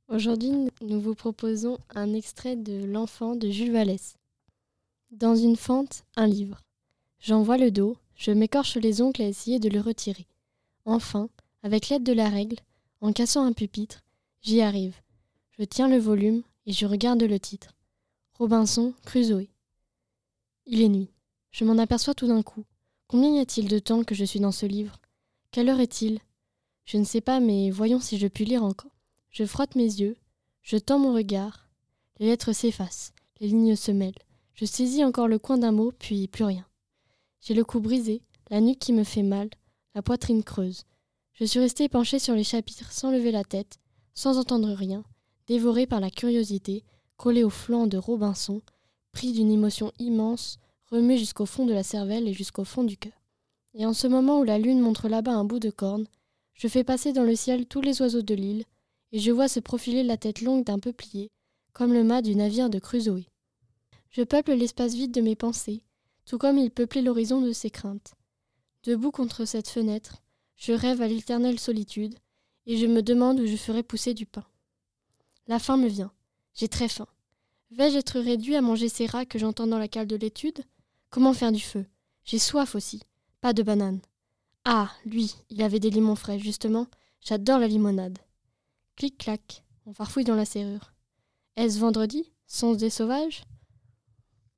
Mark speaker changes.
Speaker 1: Aujourd'hui, nous vous proposons un extrait de L'Enfant de Jules Vallès. Dans une fente, un livre. J'en vois le dos, je m'écorche les ongles à essayer de le retirer. Enfin, avec l'aide de la règle, en cassant un pupitre, j'y arrive. Je tiens le volume et je regarde le titre. Robinson Crusoe. Il est nuit. Je m'en aperçois tout d'un coup. Combien y a-t-il de temps que je suis dans ce livre ? Quelle heure est-il ? Je ne sais pas, mais voyons si je puis lire encore. Je frotte mes yeux, je tends mon regard. Les lettres s'effacent, les lignes se mêlent. Je saisis encore le coin d'un mot, puis plus rien. J'ai le cou brisé, la nuque qui me fait mal, la poitrine creuse. Je suis restée penchée sur les chapitres sans lever la tête, sans entendre rien, dévorée par la curiosité, collée au flanc de Robinson, pris d'une émotion immense, remuée jusqu'au fond de la cervelle et jusqu'au fond du cœur. Et en ce moment où la lune montre là-bas un bout de corne, je fais passer dans le ciel tous les oiseaux de l'île, et je vois se profiler la tête longue d'un peuplier, comme le mât du navire de Crusoe. Je peuple l'espace vide de mes pensées, tout comme il peuplait l'horizon de ses craintes. Debout contre cette fenêtre, je rêve à l'éternelle solitude, et je me demande où je ferai pousser du pain. La faim me vient. J'ai très faim. Vais-je être réduit à manger ces rats que j'entends dans la cale de l'étude ? Comment faire du feu ? J'ai soif aussi. Pas de bananes. Ah, lui, il avait des limons frais, justement. J'adore la limonade. Clic-clac, on farfouille dans la serrure. Est-ce vendredi ? Sont-ce des sauvages ?